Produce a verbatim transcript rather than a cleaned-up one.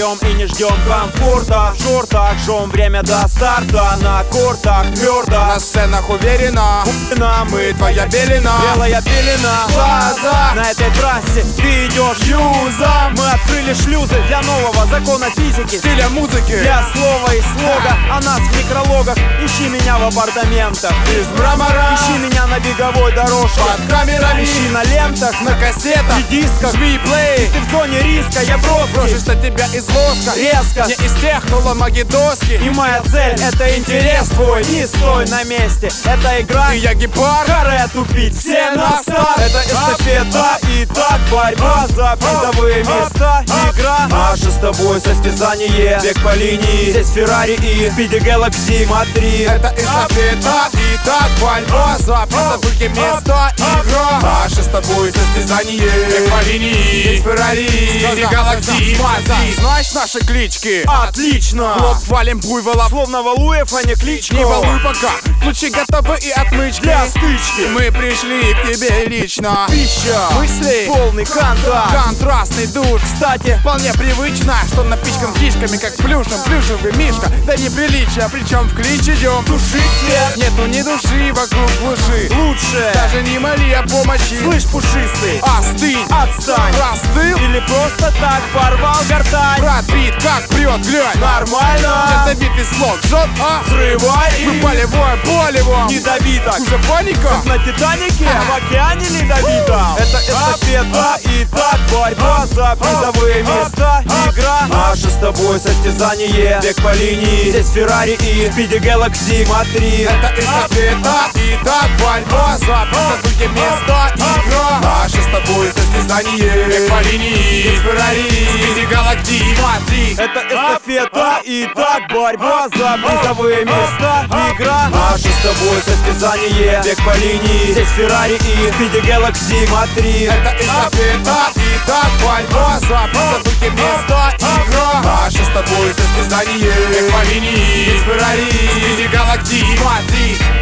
втроем и не ждем комфорта. В шортах жжем время до старта. На кортах твердо, на сценах уверенно. нам Мы твоя белена, белая пелена. глаза. На этой трассе ты идешь юзом. Мы открыли шлюзы для нового закона физики, Стиля музыки, для слова и слога. О нас в некрологах. Ищи меня в апартаментах из мрамора. Ищи меня на беговой дорожке, Под камерами, ищи на лентах, на кассетах и дисках. жми плей. Ты в зоне риска, я броски, Брошусь на тебя из воска, резко. не из тех, кто ломаги доски. И моя цель — это интерес твой. Не стой на месте, это игра. И я гепард, Харе тупить, все на старт. Это эстафета, и так борьба за призовые места. Игра, наше с тобой состязание. Бег по линии, здесь Феррари и Speedy Galaxy. Смотри, это эстафета. И так борьба за призовые места. Игра, наше с тобой состязание. Бег по линии, здесь Феррари, Speedy Galaxy. Смотри, знаешь наши клички? отлично. Лоб валим буйвола, Словно Валуев, а не кличко. не волнуй пока. Ключи готовы и отмычки. Для стычки. Мы пришли к тебе лично. Пища, мысли, полный контакт. контрастный душ. Кстати, Вполне привычно, что напичкан кишками, как плюшем, плюшевый мишка. Да неприличие, причем в клич идем. туши свет, Нету ни души вокруг глуши. лучше. Даже не моли о помощи. Слышь, пушистый, Остынь, отстань. простыл. Или просто так порвал гортань. Брат бит, как прет, глянь. Нормально. Ядовитый слог жжет, а? Взрывай Мы и болевое, болево. недобиток. Уже паника? На Титанике, в океане ледовитом. Это эстафета, и так борьба за призовые места. Игра, наше с тобой состязание. Бег по линии, здесь Феррари и Speedy Galaxy. Смотри, Это эстафета, и так борьба за призовые места. Игра, наше с тобой состязание. Бег по линии, здесь Феррари, Speedy Galaxy. Смотри, это эстафета, и так борьба за призовые места. Игра, наше с тобой состязание. Бег по линии, здесь Феррари и Speedy Galaxy. Смотри, это эстафета, и так борьба за призовые места. Игра, наше с тобой состязание. Бег по линии, здесь Феррари, Speedy Galaxy. Смотри.